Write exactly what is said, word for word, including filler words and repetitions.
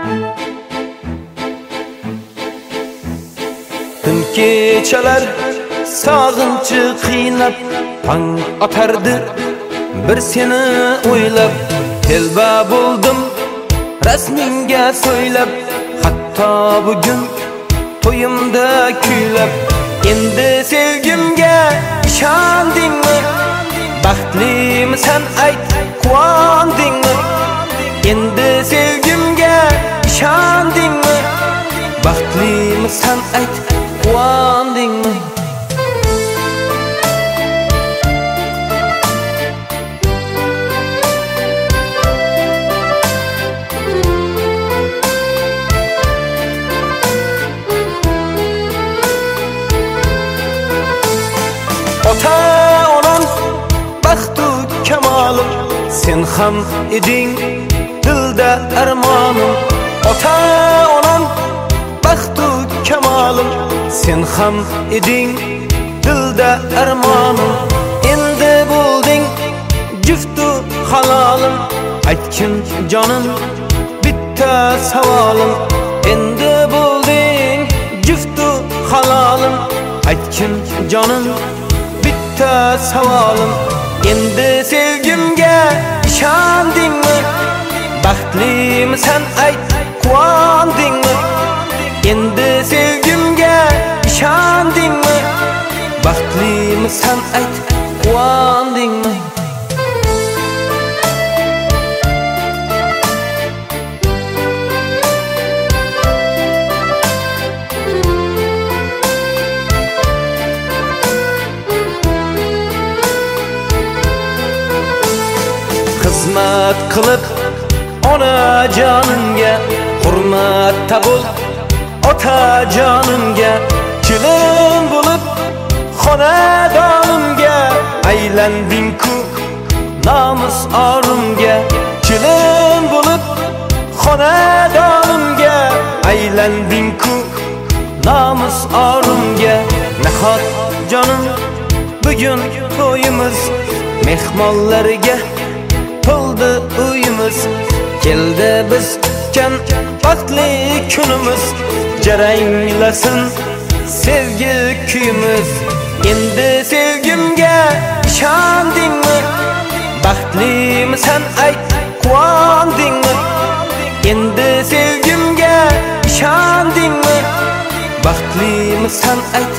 Tüm kechalar sog'inchi qiynab tong otardi bir seni o'ylab telba bo'ldim rasmingga so'ylab hatto bugun to'yimda kuylab endi sevgimga ishondingmi baxtlimisan ayt quvondingmi endi sevgimga ishondingmi baxtlimisan ayt quvondingmi Ota onam baxtu kamalim sen ham eding dilda armonim Ota onam baxtu kamalim sen ham eding dilda armonim endi bo'lding juftu halolim aytgin jonim bitta savolim endi bo'lding juftu halolim aytgin jonim bitta savolim endi sevgimga ishondingmi baxtlimisan ayt quvondingmi endi sevgimga ishondingmi baxtlimisan ayt quvondingmi Xizmat qilib ona jonimga hurmatda bo'l ota jonimga kelin bo'lib xonadonimga aylanding-ku nomus orimga kelin bo'lib xonadonimga aylanding-ku nomus orimga nahot jonim bugun to'yimiz mehmonlarga to'ldi uyimiz keldi biz kutgan baxtli kunimiz jaranglasin sevgi kuyimiz endi sevgimga ishondingmi baxtlimisan ayt quvondingmi endi sevgimga ishondingmi baxtlimisan ayt